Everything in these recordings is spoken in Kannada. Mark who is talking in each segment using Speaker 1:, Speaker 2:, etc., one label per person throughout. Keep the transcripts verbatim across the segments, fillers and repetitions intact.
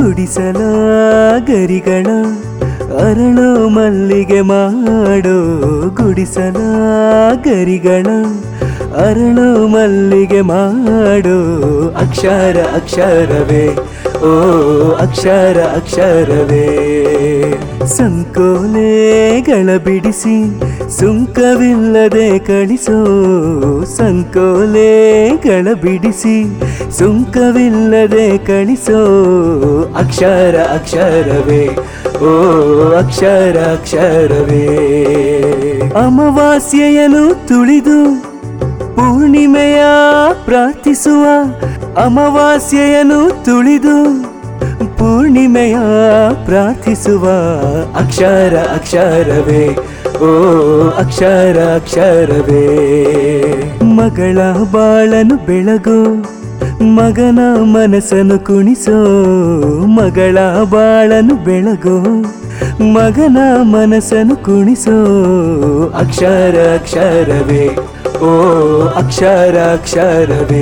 Speaker 1: ಗುಡಿಸಲ ಗರಿಗಳ ಅರಳೋ ಮಲ್ಲಿಗೆ ಮಾಡೋ ಗುಡಿಸಲ ಗರಿಗಳ ಅರಳೋ ಮಲ್ಲಿಗೆ ಮಾಡೋ ಅಕ್ಷರ ಅಕ್ಷರವೇ ಓ ಅಕ್ಷರ ಅಕ್ಷರವೇ ಸಂಕೋಲೆಗಳ ಬಿಡಿಸಿ ಸುಂಕವಿಲ್ಲದೆ ಕಳಿಸೋ ಸಂಕೋಲೆಗಳ ಬಿಡಿಸಿ ಸುಂಕವಿಲ್ಲದೆ ಕಳಿಸೋ ಅಕ್ಷರ ಅಕ್ಷರವೇ ಓ ಅಕ್ಷರ ಅಕ್ಷರವೇ ಅಮಾವಾಸ್ಯೆಯನ್ನು ತುಳಿದು ಪೂರ್ಣಿಮೆಯ ಪ್ರಾರ್ಥಿಸುವ ಅಮಾವಾಸ್ಯೆಯನ್ನು ತುಳಿದು ಪೂರ್ಣಿಮೆಯ ಪ್ರಾರ್ಥಿಸುವ ಅಕ್ಷರ ಅಕ್ಷರವೇ ಓ ಅಕ್ಷರ ಅಕ್ಷರವೇ ಮಗಳ ಬಾಳನು ಬೆಳಗೋ ಮಗನ ಮನಸ್ಸನ್ನು ಕುಣಿಸೋ ಮಗಳ ಬಾಳನು ಬೆಳಗೋ ಮಗನ ಮನಸ್ಸನ್ನು ಕುಣಿಸೋ ಅಕ್ಷರ ಅಕ್ಷರವೇ ಓ ಅಕ್ಷರ ಅಕ್ಷರವೇ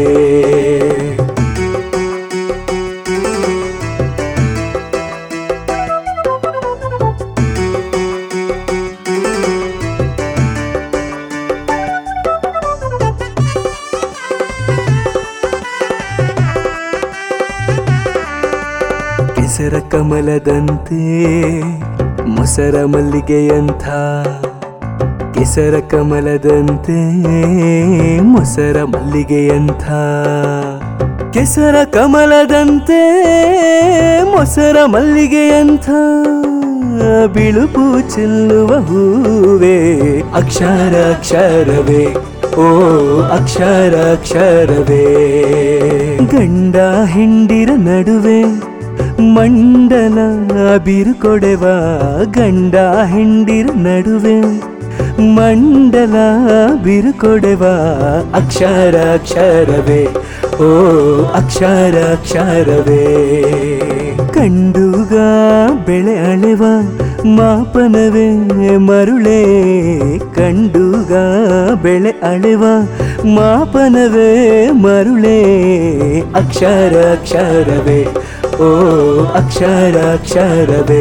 Speaker 1: ಕೆಸರ ಕಮಲದಂತೆ ಮೊಸರ ಮಲ್ಲಿಗೆಯಂಥ ಕೆಸರ ಕಮಲದಂತೆ ಮೊಸರ ಮಲ್ಲಿಗೆಯಂಥ ಕೆಸರ ಕಮಲದಂತೆ ಮೊಸರ ಮಲ್ಲಿಗೆಯಂಥ ಬಿಳುಪು ಚೆಲ್ಲುವ ಹೂವೇ ಅಕ್ಷರ ಅಕ್ಷರವೇ ಓ ಅಕ್ಷರ ಅಕ್ಷರವೇ ಗಂಡ ಹೆಂಡಿರ ನಡುವೆ ಮಂಡಲ ಬಿರುಕೊಡೆವ ಗಂಡ ಹೆಂಡಿರ ನಡುವೆ ಮಂಡಲ ಬಿರುಕೊಡೆವ ಅಕ್ಷರ ಅಕ್ಷರವೇ ಓ ಅಕ್ಷರ ಅಕ್ಷರವೇ ಕಂಡುಗ ಬೆಳೆ ಅಳೆವ ಮಾಪನವೇ ಮರುಳೇ ಕಂಡುಗ ಬೆಳೆ ಅಳೆವ ಮಾಪನವೇ ಮರುಳೇ ಅಕ್ಷರ ಅಕ್ಷರವೇ ಓ ಅಕ್ಷರ ಅಕ್ಷರವೇ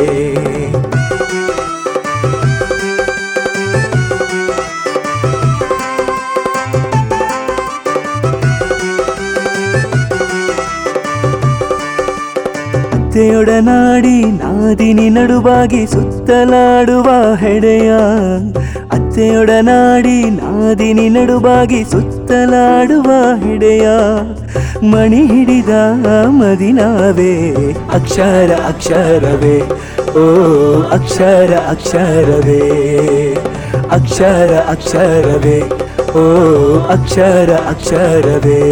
Speaker 1: ಅತ್ತೆಯೊಡನಾಡಿ ನಾದಿನಿ ನಡುವಾಗಿ ಸುತ್ತಲಾಡುವ ಹೆಡೆಯ ಅತ್ತೆಯೊಡನಾಡಿ ನಾದಿನಿ ನಡುವಾಗಿ ಸುತ್ತಲಾಡುವ ಹೆಡೆಯ ಮಣಿ ಹಿಡಿದ ಮದಿನಾವೇ ಅಕ್ಷರ ಅಕ್ಷರವೇ ಓ ಅಕ್ಷರ ಅಕ್ಷರವೇ ಅಕ್ಷರ ಅಕ್ಷರವೇ ಓ ಅಕ್ಷರ ಅಕ್ಷರವೇ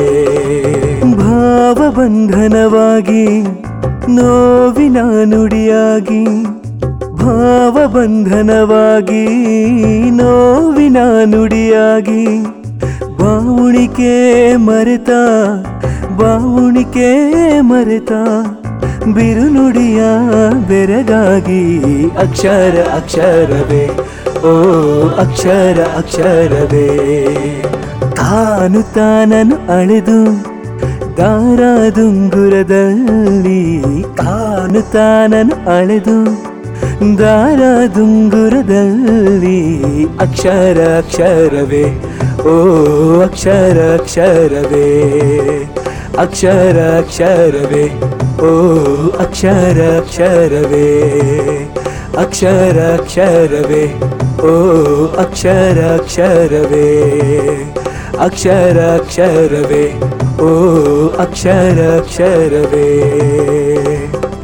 Speaker 1: ಭಾವಬಂಧನವಾಗಿ ನೋವಿನ ನುಡಿಯಾಗಿ ಭಾವಬಂಧನವಾಗಿ ನೋವಿನ ನುಡಿಯಾಗಿ ಬಾವುಣಿಕೆ ಮರೆತ ಬಾವುಣಿಕೆ ಮರೆತ ಬಿರುನುಡಿಯ ಬೆರಗಾಗಿ ಅಕ್ಷರ ಅಕ್ಷರವೇ ಓ ಅಕ್ಷರ ಅಕ್ಷರವೇ ತಾನು ತಾನನು ಅಳೆದು ದಾರದುಂಗುರದಲ್ಲಿ ತಾನು ತಾನನು ಅಳೆದು ದಾರದುಂಗುರದಲ್ಲಿ ಅಕ್ಷರ ಅಕ್ಷರವೇ ಓ ಅಕ್ಷರ ಅಕ್ಷರವೇ ಅಕ್ಷರ ಅಕ್ಷರವೇ ಓ ಅಕ್ಷರ ಅಕ್ಷರವೇ ಅಕ್ಷರ ಅಕ್ಷರವೇ ಓ ಅಕ್ಷರ ಅಕ್ಷರವೇ ಅಕ್ಷರ ಅಕ್ಷರವೇ ಓ ಅಕ್ಷರ ಅಕ್ಷರವೇ